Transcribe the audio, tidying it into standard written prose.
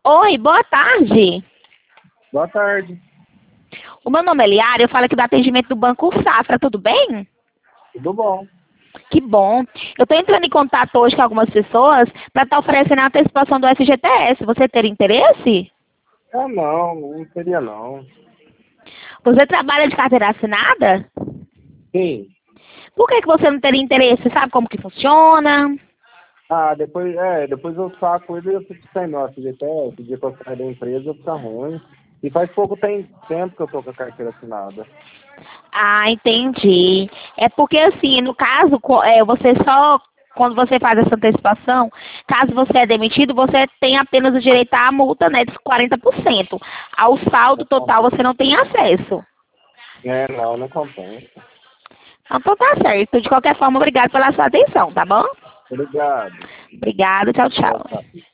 Oi, boa tarde. Boa tarde. O meu nome é Liara, eu falo aqui do atendimento do Banco Safra, tudo bem? Tudo bom? Que bom. Eu estou entrando em contato hoje com algumas pessoas para estar oferecendo a antecipação do FGTS. Você teria interesse? Ah, não seria não. Você trabalha de carteira assinada? Sim. Por que você não teria interesse? Sabe como que funciona? Ah, depois eu saco ele e eu fico sem nossa, FGTS, o dia que eu sair da empresa fica ruim. E faz pouco tempo que eu tô com a carteira assinada. Ah, entendi. É porque assim, no caso, você só, quando você faz essa antecipação, caso você é demitido, você tem apenas o direito à multa, né, dos 40%. Ao saldo Não total você compensa. não tem acesso. Não compensa. Então tá certo. De qualquer forma, obrigado pela sua atenção, tá bom? Obrigado. Obrigada, tchau, Tchau, tchau. tchau.